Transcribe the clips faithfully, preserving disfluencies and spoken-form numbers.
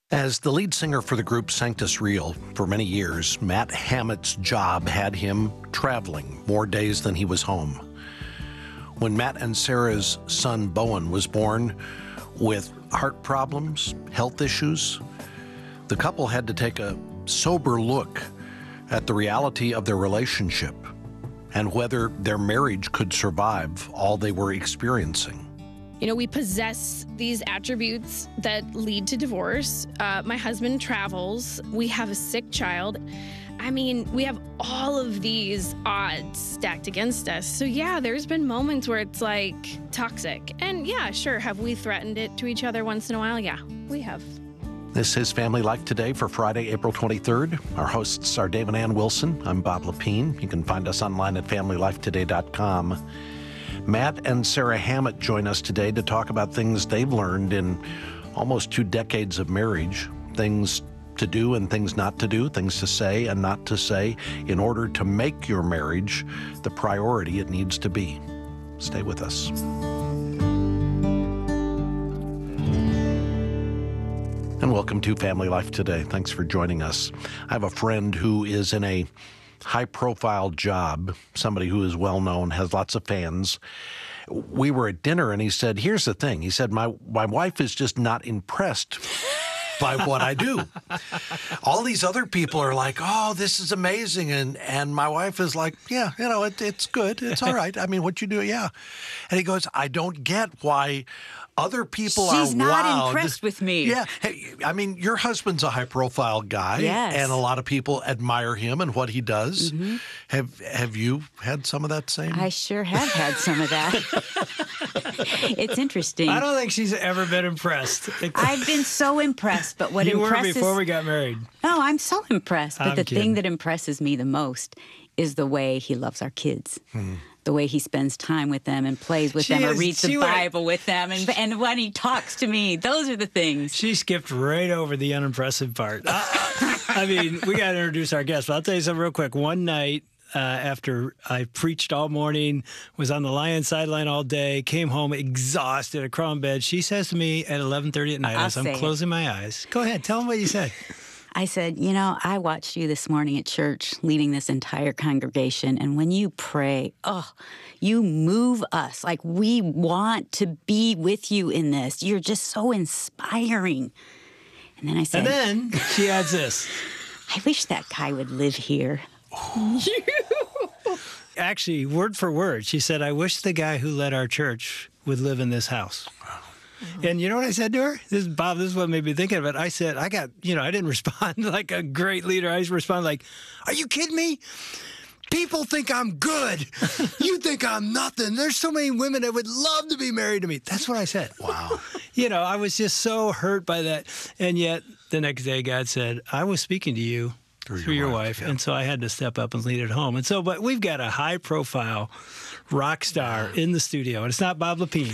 As the lead singer for the group Sanctus Real for many years, Matt Hammett's job had him traveling more days than he was home. When Matt and Sarah's son Bowen was born with heart problems, health issues, the couple had to take a sober look at the reality of their relationship and whether their marriage could survive all they were experiencing. You know, we possess these attributes that lead to divorce. Uh, my husband travels. We have a sick child. I mean, we have all of these odds stacked against us. So yeah, there's been moments where it's like toxic. And yeah, sure, have we threatened it to each other once in a while? Yeah, we have. This is Family Life Today for Friday, April twenty-third. Our hosts are Dave and Ann Wilson. I'm Bob Lepine. You can find us online at family life today dot com. Matt and Sarah Hammett join us today to talk about things they've learned in almost two decades of marriage, things to do and things not to do, things to say and not to say in order to make your marriage the priority it needs to be. Stay with us. And welcome to Family Life Today. Thanks for joining us. I have a friend who is in a high-profile job, somebody who is well-known, has lots of fans. We were at dinner, and he said, here's the thing. He said, my, my wife is just not impressed by what I do. All these other people are like, oh, this is amazing. And and my wife is like, yeah, you know, it, it's good. It's all right. I mean, what you do, yeah. And he goes, I don't get why other people She's are She's not wowed. impressed with me. Yeah. Hey, I mean, your husband's a high-profile guy. Yes. And a lot of people admire him and what he does. Mm-hmm. Have Have you had some of that same? I sure have had some of that. It's interesting. I don't think she's ever been impressed. I've been so impressed, but what you impresses... were before we got married. No, I'm so impressed. But I'm the kidding. thing that impresses me the most is the way he loves our kids. Hmm. The way he spends time with them and plays with She them or is- reads the she went- Bible with them. And, and when he talks to me, those are the things. She skipped right over the unimpressive part. I, I mean, we got to introduce our guest. But I'll tell you something real quick. One night, uh, after I preached all morning, was on the Lions sideline all day, came home exhausted, a crawl in bed, she says to me at eleven thirty at night I'll as I'm say it. closing my eyes, go ahead, tell them what you said. I said, you know, I watched you this morning at church leading this entire congregation. And when you pray, oh, you move us. Like, we want to be with you in this. You're just so inspiring. And then I said, And then she adds this. I wish that guy would live here. Actually, word for word, she said, I wish the guy who led our church would live in this house. And you know what I said to her? This is Bob, this is what made me think of it. I said, I got, you know, I didn't respond like a great leader. I just responded like, are you kidding me? People think I'm good. You think I'm nothing. There's so many women that would love to be married to me. That's what I said. Wow. You know, I was just so hurt by that. And yet the next day God said, I was speaking to you through, through your, your wife. wife. Yeah. And so I had to step up and lead it home. And so, but we've got a high profile rock star in the studio. And it's not Bob Lepine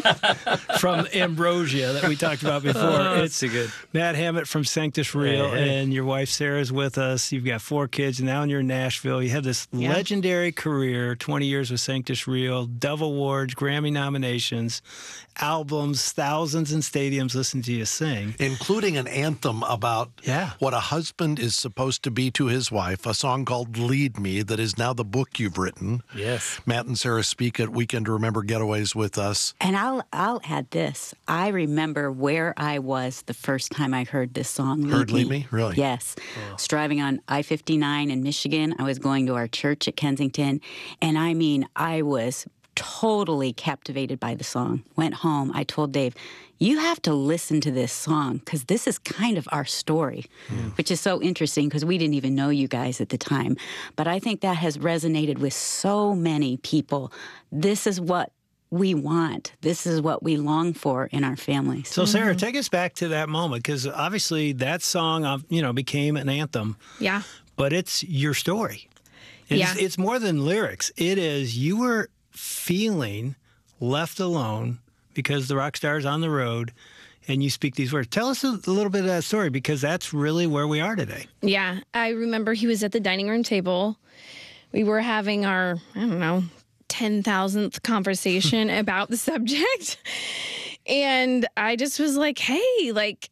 from Ambrosia that we talked about before. Oh, it's too good. Matt Hammett from Sanctus Real, Hey, hey. and your wife Sarah's with us. You've got four kids, and now you're in Nashville. You have this Yeah. legendary career, twenty years with Sanctus Real, Dove Awards, Grammy nominations, albums, thousands in stadiums listen to you sing. Including an anthem about Yeah. what a husband is supposed to be to his wife, a song called Lead Me that is now the book you've written. Yes. Matt and Sarah speak at Weekend to Remember Getaways with us. And I'll I'll add this. I remember where I was the first time I heard this song. Heard Lead Me? Really? Yes. I was driving on I fifty-nine in Michigan. I was going to our church at Kensington. And I mean, I was totally captivated by the song. Went home. I told Dave, you have to listen to this song because this is kind of our story, mm. which is so interesting because we didn't even know you guys at the time. But I think that has resonated with so many people. This is what we want. This is what we long for in our families. So, Sarah, take us back to that moment, because obviously that song, uh, you know, became an anthem. Yeah. But it's your story. It's, Yeah. it's more than lyrics. It is you were feeling left alone because the rock star's on the road, and you speak these words. Tell us a little bit of that story, because that's really where we are today. Yeah. I remember he was at the dining room table. We were having our, I don't know, ten thousandth conversation about the subject. And I just was like, hey, like,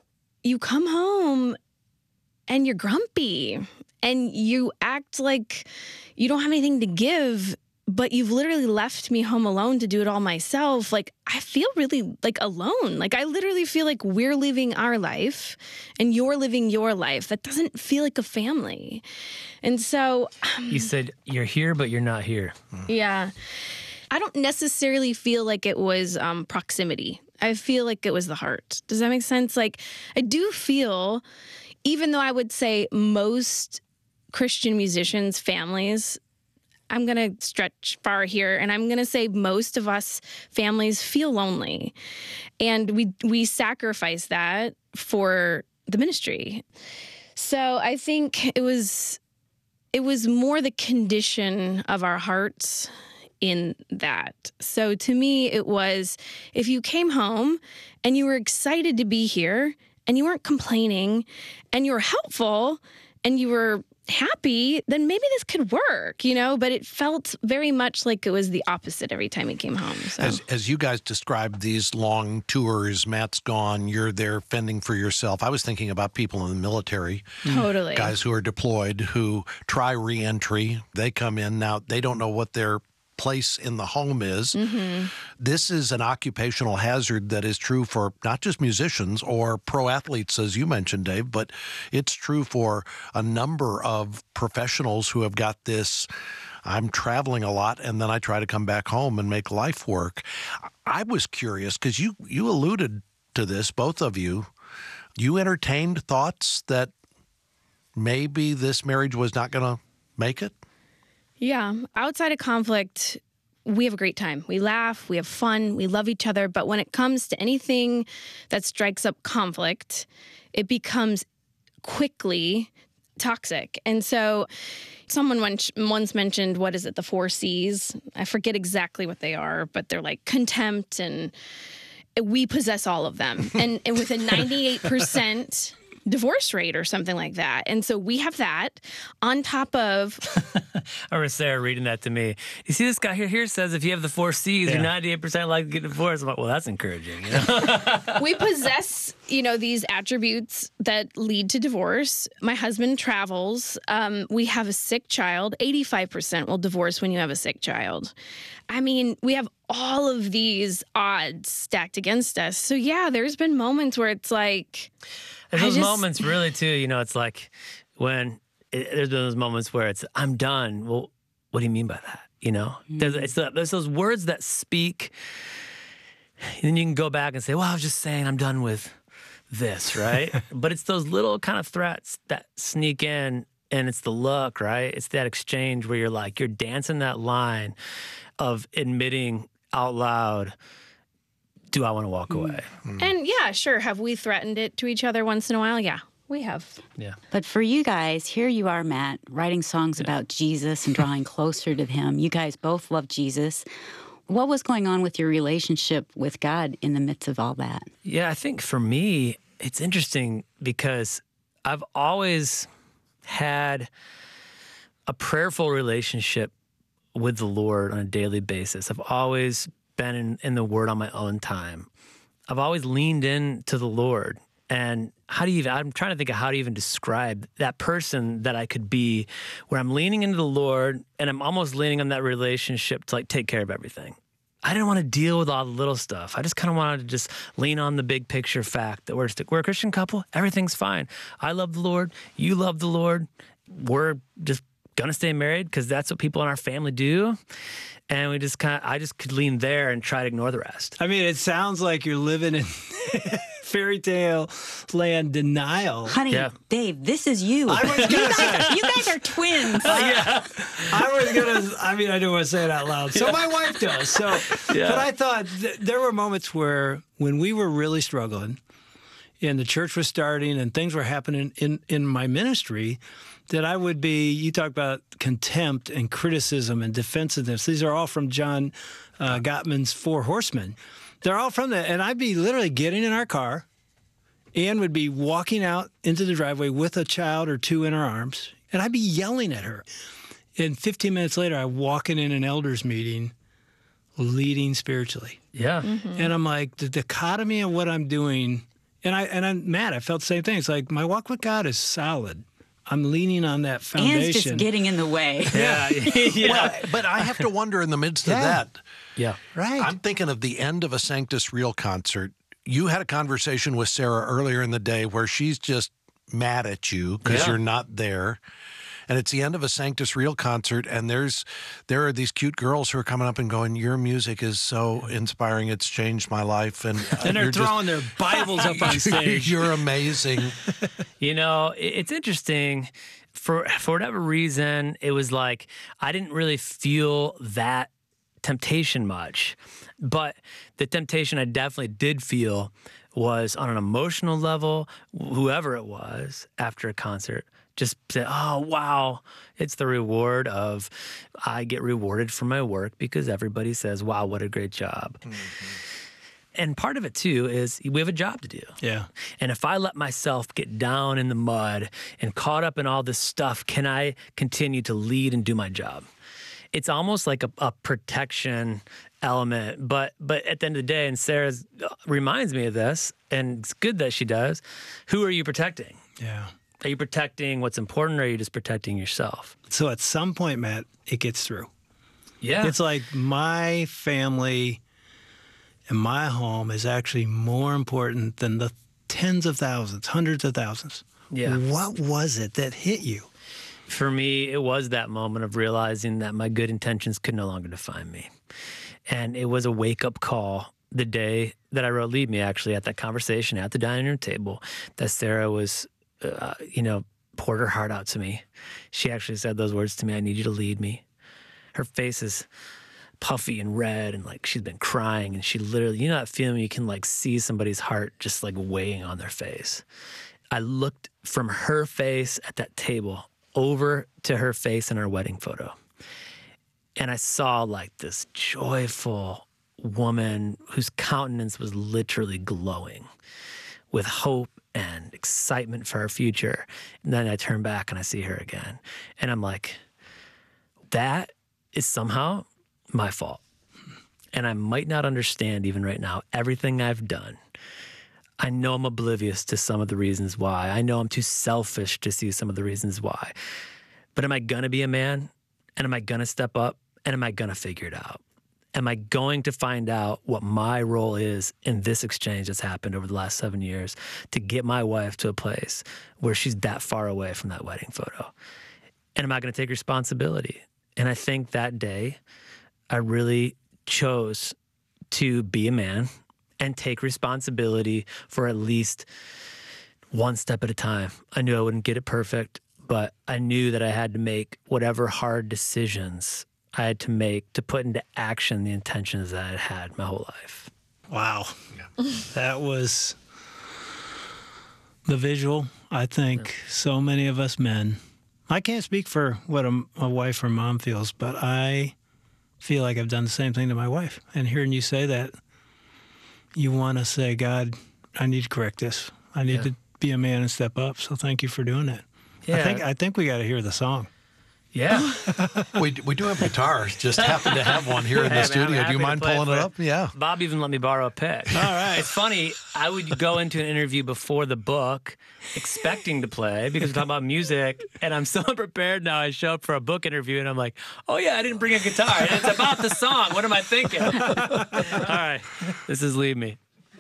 you come home and you're grumpy and you act like you don't have anything to give, but you've literally left me home alone to do it all myself. Like, I feel really like alone. Like, I literally feel like we're living our life and you're living your life. That doesn't feel like a family. And so um, You said you're here, but you're not here. yeah, I don't necessarily feel like it was um, proximity. I feel like it was the heart. Does that make sense? Like, I do feel, even though I would say most Christian musicians' families, I'm going to stretch far here, and I'm going to say most of us families feel lonely. And we we sacrifice that for the ministry. So I think it was it was more the condition of our hearts in that. So to me, it was, if you came home and you were excited to be here and you weren't complaining and you were helpful and you were happy, then maybe this could work, you know, but it felt very much like it was the opposite every time he came home. So. As, as you guys described these long tours, Matt's gone, you're there fending for yourself. I was thinking about people in the military. Totally. Guys who are deployed, who try reentry. They come in. Now, they don't know what their place in the home is. Mm-hmm. This is an occupational hazard that is true for not just musicians or pro athletes, as you mentioned, Dave, but it's true for a number of professionals who have got this, I'm traveling a lot and then I try to come back home and make life work. I was curious because you, you alluded to this, both of you. You entertained thoughts that maybe this marriage was not going to make it? Yeah. Outside of conflict, we have a great time. We laugh, we have fun, we love each other. But when it comes to anything that strikes up conflict, it becomes quickly toxic. And so someone once, once mentioned, what is it, the four C's? I forget exactly what they are, but they're like contempt, and we possess all of them. And, and with a ninety-eight percent divorce rate or something like that. And so we have that on top of... I remember Sarah reading that to me. You see this guy here, here says if you have the four C's, Yeah. you're ninety-eight percent likely to get divorced. I'm like, well, that's encouraging. You know? we possess, you know, these attributes that lead to divorce. My husband travels. Um, we have a sick child. eighty-five percent will divorce when you have a sick child. I mean, we have all of these odds stacked against us. So yeah, there's been moments where it's like... There's I those just- moments really too, you know, it's like when it, there's been those moments where it's, I'm done. Well, what do you mean by that? You know, there's, it's the, there's those words that speak, and then you can go back and say, well, I was just saying I'm done with this, right? But it's those little kind of threats that sneak in, and it's the look, right? It's that exchange where you're like, you're dancing that line of admitting out loud, do I want to walk away? And yeah, sure. Have we threatened it to each other once in a while? Yeah, we have. Yeah. But for you guys, here you are, Matt, writing songs about Jesus and drawing closer to him. You guys both love Jesus. What was going on with your relationship with God in the midst of all that? Yeah, I think for me, it's interesting because I've always had a prayerful relationship with the Lord on a daily basis. I've always been in, in the Word on my own time. I've always leaned in to the Lord. And how do you even, I'm trying to think of how to even describe that person that I could be, where I'm leaning into the Lord and I'm almost leaning on that relationship to like take care of everything. I didn't want to deal with all the little stuff. I just kind of wanted to just lean on the big picture fact that we're, we're a Christian couple. Everything's fine. I love the Lord. You love the Lord. We're just going to stay married because that's what people in our family do. And we just kind of, I just could lean there and try to ignore the rest. I mean, it sounds like you're living in fairy tale land denial. Honey, Yeah. Dave, this is you. I was you, gonna say. guys, you guys are twins. I, I was gonna. I mean, I don't want to say it out loud. So my wife does. So, Yeah. but I thought th- there were moments where, when we were really struggling, and the church was starting, and things were happening in in my ministry, that I would be. You talk about contempt and criticism and defensiveness. These are all from John uh, Gottman's Four Horsemen. They're all from that, and I'd be literally getting in our car. Ann would be walking out into the driveway with a child or two in her arms, and I'd be yelling at her. And fifteen minutes later, I'm walking in an elders meeting, leading spiritually. Yeah. And I'm like, the dichotomy of what I'm doing And I and I'm mad. I felt the same thing. It's like my walk with God is solid. I'm leaning on that foundation. And's just getting in the way. Yeah. yeah. Well, but I have to wonder in the midst of Yeah. that. yeah. Right. I'm thinking of the end of a Sanctus Real concert. You had a conversation with Sarah earlier in the day where she's just mad at you because Yeah. you're not there. And it's the end of a Sanctus Real concert, and there's there are these cute girls who are coming up and going, "Your music is so inspiring; it's changed my life." And, uh, and they're you're just- throwing their Bibles up on stage. You're amazing. You know, it- it's interesting. For for whatever reason, it was like I didn't really feel that temptation much. But the temptation I definitely did feel was on an emotional level, whoever it was after a concert, just said, oh, wow, it's the reward of I get rewarded for my work because everybody says, wow, what a great job. Mm-hmm. And part of it, too, is we have a job to do. Yeah. And if I let myself get down in the mud and caught up in all this stuff, can I continue to lead and do my job? It's almost like a, a protection element. But but at the end of the day, and Sarah reminds me of this, and it's good that she does, who are you protecting? Yeah. Are you protecting what's important, or are you just protecting yourself? So at some point, Matt, it gets through. Yeah. It's like my family and my home is actually more important than the tens of thousands, hundreds of thousands. Yeah. What was it that hit you? For me, it was that moment of realizing that my good intentions could no longer define me. And it was a wake-up call the day that I wrote Lead Me, actually, at that conversation at the dining room table, that Sarah was, uh, you know, poured her heart out to me. She actually said those words to me, I need you to lead me. Her face is puffy and red, and like she's been crying, and she literally, you know that feeling you can like see somebody's heart just like weighing on their face. I looked from her face at that table over to her face in our wedding photo. And I saw like this joyful woman whose countenance was literally glowing with hope and excitement for our future. And then I turn back and I see her again. And I'm like, that is somehow my fault. And I might not understand even right now everything I've done. I know I'm oblivious to some of the reasons why. I know I'm too selfish to see some of the reasons why. But am I going to be a man? And am I going to step up? And am I going to figure it out? Am I going to find out what my role is in this exchange that's happened over the last seven years to get my wife to a place where she's that far away from that wedding photo? And am I going to take responsibility? And I think that day I really chose to be a man and take responsibility for at least one step at a time. I knew I wouldn't get it perfect, but I knew that I had to make whatever hard decisions I had to make to put into action the intentions that I had had my whole life. Wow. Yeah. That was the visual, I think, yeah. So many of us men. I can't speak for what a, a wife or mom feels, but I feel like I've done the same thing to my wife. And hearing you say that, you want to say, God, I need to correct this. I need yeah. to be a man and step up. So thank you for doing that. Yeah. I think I think we got to hear the song. Yeah. we we do have guitars. Just happen to have one here in the hey, studio. Man, do you mind pulling it up? Yeah. Bob even let me borrow a pick. All right. It's funny. I would go into an interview before the book expecting to play because we're talking about music, and I'm so unprepared now. I show up for a book interview, and I'm like, oh, yeah, I didn't bring a guitar. And it's about the song. What am I thinking? All right. This is Lead Me.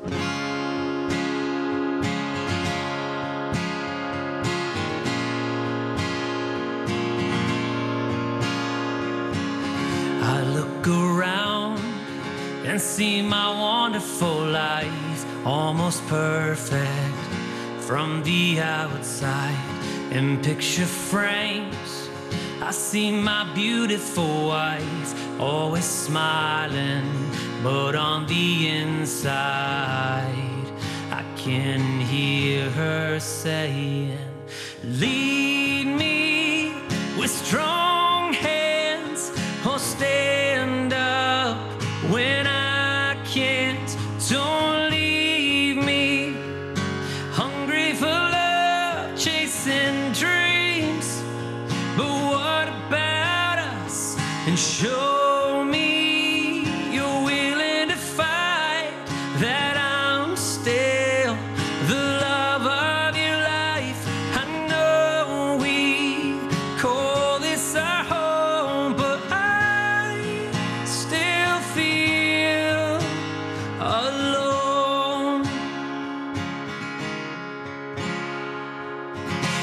I look around and see my wonderful life, almost perfect from the outside. In picture frames, I see my beautiful wife, always smiling, but on the inside, I can hear her saying, lead me with strong hands, or stand up when I can't. Don't leave me hungry for love, chasing dreams. But what about us? And show me you're willing to fight, that I'm still the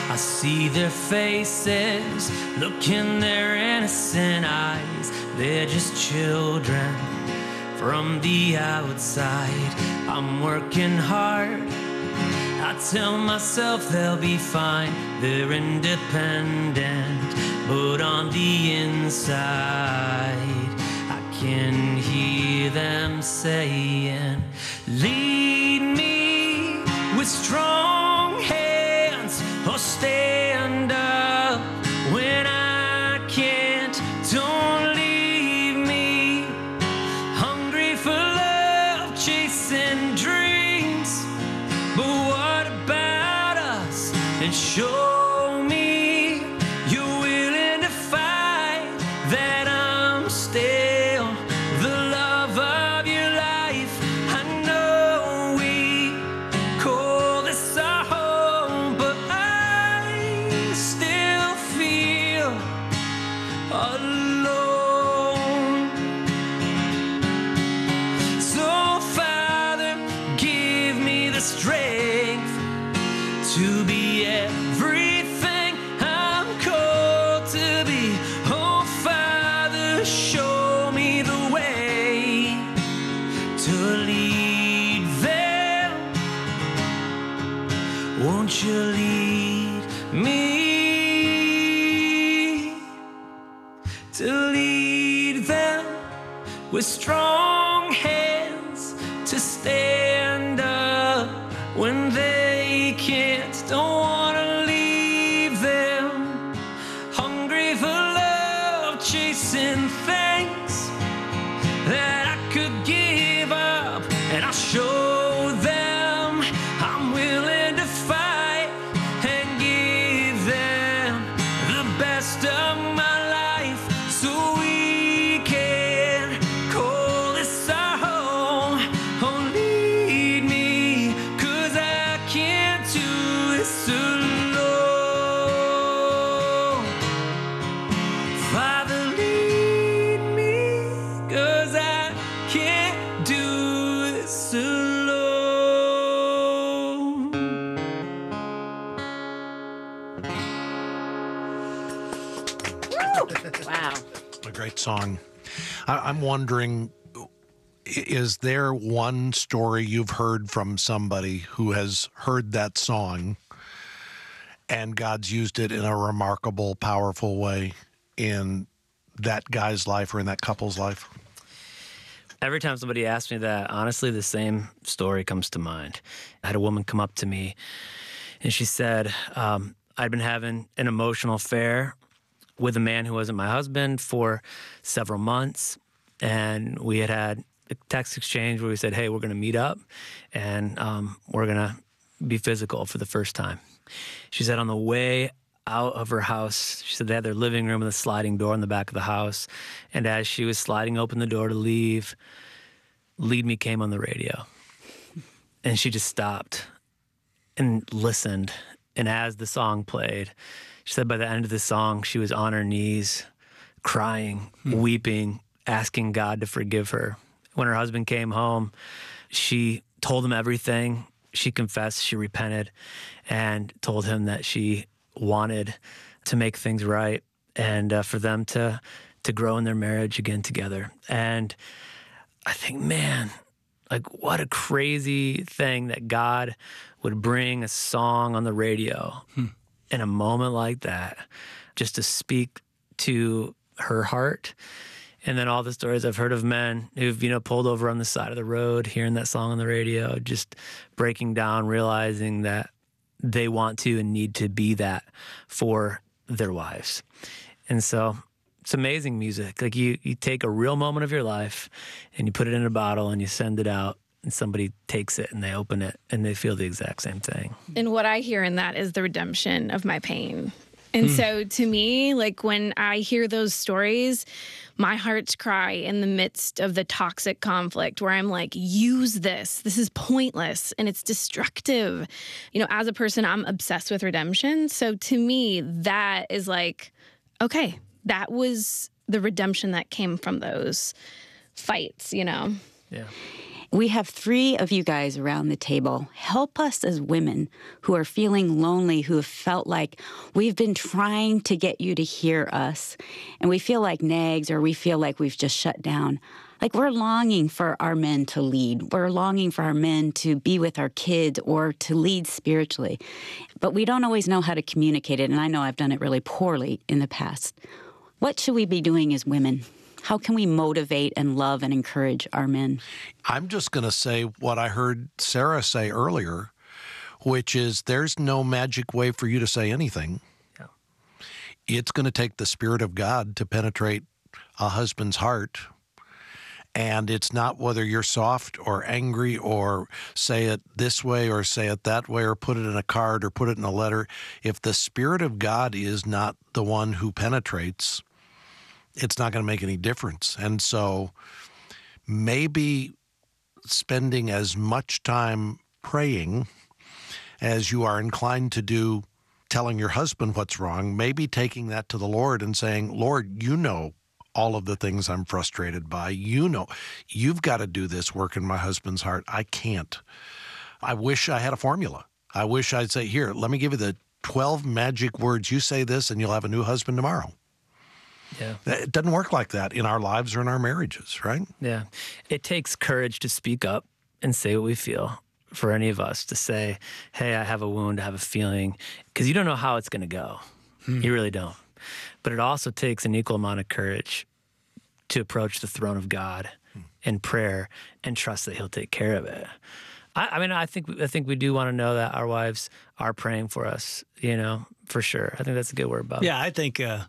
I see their faces, look in their innocent eyes. They're just children from the outside. I'm working hard, I tell myself they'll be fine. They're independent, but on the inside I can hear them saying, lead me with strong hands, or stand up when I can't. Don't leave me hungry for love, chasing dreams. But what about us? And show me you're willing to fight, that I'm still the love of your life. I know we call this our home, but I still feel alone. So Father, give me the strength to be everything I'm called to be. Oh Father, show me the way to lead them. Won't you lead me to lead them with strong hands, to stand up when they can't. Don't wanna leave them hungry for love, chasing things that I could give up. And I'll show them I'm willing to fight and give them the best of my life, so we can call this our home. Oh, lead me, 'cause I can't do this alone. Father, lead me, 'cause I can't do this alone. Wow. A great song. I, I'm wondering, i- is there one story you've heard from somebody who has heard that song and God's used it in a remarkable, powerful way in that guy's life or in that couple's life? Every time somebody asks me that, honestly, the same story comes to mind. I had a woman come up to me, and she said, um, I'd been having an emotional affair with a man who wasn't my husband for several months, and we had had a text exchange where we said, hey, we're going to meet up, and um, we're going to be physical for the first time. She said on the way out of her house, she said they had their living room with a sliding door in the back of the house, and as she was sliding open the door to leave, Lead Me came on the radio. And she just stopped and listened, and as the song played, she said by the end of the song, she was on her knees, crying, weeping, asking God to forgive her. When her husband came home, she told him everything. She confessed, she repented, and told him that she wanted to make things right and uh, for them to to grow in their marriage again together. And I think, man, like what a crazy thing that God would bring a song on the radio hmm. in a moment like that, just to speak to her heart. And then all the stories I've heard of men who've, you know, pulled over on the side of the road, hearing that song on the radio, just breaking down, realizing that they want to and need to be that for their wives. And so it's amazing music. Like you, you take a real moment of your life and you put it in a bottle and you send it out, and somebody takes it and they open it and they feel the exact same thing. And what I hear in that is the redemption of my pain. And mm. so to me, like when I hear those stories, my heart's cry in the midst of the toxic conflict where I'm like, use this. This is pointless and it's destructive. You know, as a person, I'm obsessed with redemption. So to me, that is like, okay, that was the redemption that came from those fights, you know? Yeah. We have three of you guys around the table. Help us as women who are feeling lonely, who have felt like we've been trying to get you to hear us, and we feel like nags or we feel like we've just shut down. Like we're longing for our men to lead. We're longing for our men to be with our kids or to lead spiritually. But we don't always know how to communicate it, and I know I've done it really poorly in the past. What should we be doing as women? How can we motivate and love and encourage our men? I'm just going to say what I heard Sarah say earlier, which is there's no magic way for you to say anything. Yeah. It's going to take the Spirit of God to penetrate a husband's heart. And it's not whether you're soft or angry or say it this way or say it that way or put it in a card or put it in a letter. If the Spirit of God is not the one who penetrates, it's not going to make any difference. And so maybe spending as much time praying as you are inclined to do telling your husband what's wrong, maybe taking that to the Lord and saying, Lord, you know all of the things I'm frustrated by. You know, you've got to do this work in my husband's heart. I can't. I wish I had a formula. I wish I'd say, here, let me give you the twelve magic words. You say this and you'll have a new husband tomorrow. Yeah. It doesn't work like that in our lives or in our marriages, right? Yeah. It takes courage to speak up and say what we feel for any of us, to say, hey, I have a wound, I have a feeling, because you don't know how it's going to go. Hmm. You really don't. But it also takes an equal amount of courage to approach the throne of God hmm. in prayer and trust that he'll take care of it. I, I mean, I think I think we do want to know that our wives are praying for us, you know, for sure. I think that's a good word, Bob. Yeah, I think... Uh...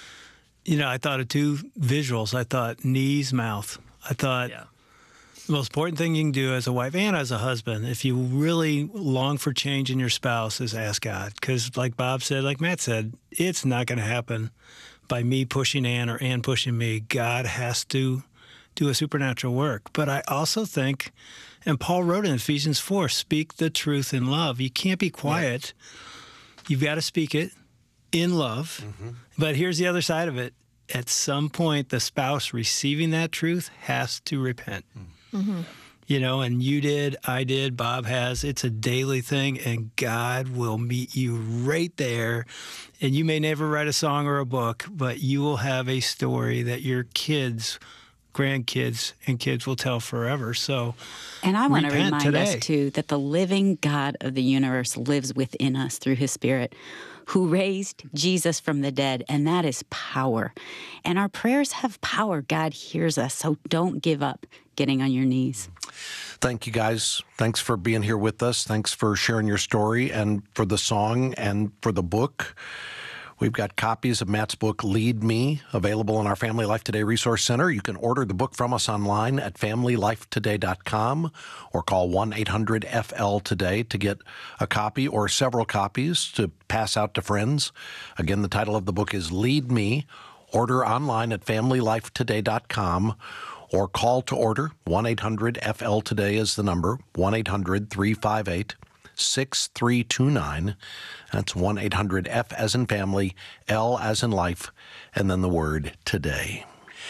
You know, I thought of two visuals. I thought knees, mouth. I thought yeah. the most important thing you can do as a wife and as a husband, if you really long for change in your spouse, is ask God. Because like Bob said, like Matt said, it's not going to happen by me pushing Ann or Ann pushing me. God has to do a supernatural work. But I also think, and Paul wrote in Ephesians four, speak the truth in love. You can't be quiet. Yeah. You've got to speak it in love. Mm-hmm. But here's the other side of it. At some point, the spouse receiving that truth has to repent. Mm-hmm. You know, and you did, I did, Bob has. It's a daily thing, and God will meet you right there. And you may never write a song or a book, but you will have a story that your kids, grandkids, and kids will tell forever. So, and I want to remind today. us, too, that the living God of the universe lives within us through his Spirit, who raised Jesus from the dead, and that is power. And our prayers have power. God hears us, so don't give up getting on your knees. Thank you, guys. Thanks for being here with us. Thanks for sharing your story and for the song and for the book. We've got copies of Matt's book, Lead Me, available in our Family Life Today Resource Center. You can order the book from us online at family life today dot com or call one eight hundred F L today to get a copy or several copies to pass out to friends. Again, the title of the book is Lead Me. Order online at family life today dot com or call to order. one eight hundred F L today is the number, one eight hundred three five eight six three two nine. That's one eight hundred F as in family, L as in life, and then the word today.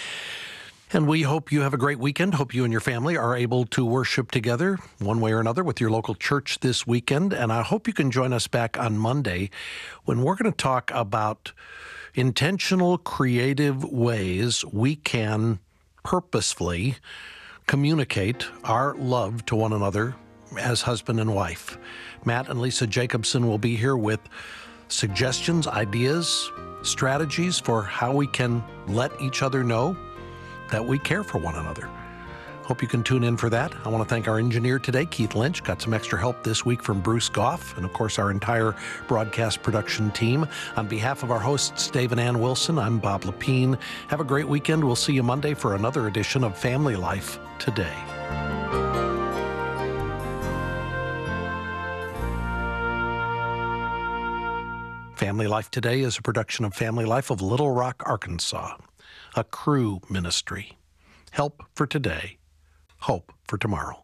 And we hope you have a great weekend. Hope you and your family are able to worship together one way or another with your local church this weekend. And I hope you can join us back on Monday when we're going to talk about intentional, creative ways we can purposefully communicate our love to one another as husband and wife. Matt and Lisa Jacobson will be here with suggestions, ideas, strategies for how we can let each other know that we care for one another. Hope you can tune in for that. I want to thank our engineer today, Keith Lynch. Got some extra help this week from Bruce Goff, and of course our entire broadcast production team. On behalf of our hosts, Dave and Ann Wilson, I'm Bob Lepine. Have a great weekend. We'll see you Monday for another edition of Family Life Today. Family Life Today is a production of Family Life of Little Rock, Arkansas, a Cru ministry. Help for today, hope for tomorrow.